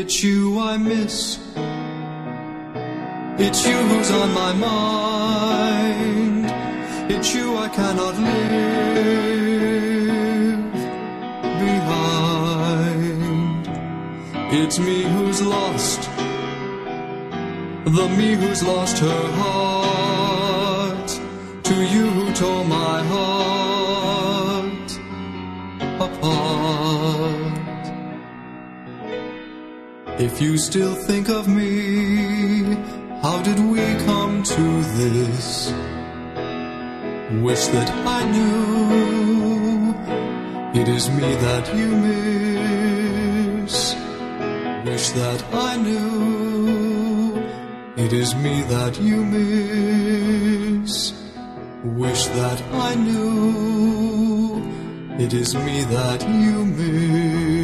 It's you I miss. It's you who's on my mind. It's you I cannot live behind. It's me who's lost, the me who's lost her heart, to you who tore my heart apart. If you still think of me, how did we come to this? Wish that I knew it is me that you miss. Wish that I knew it is me that you miss. Wish that I knew it is me that you miss.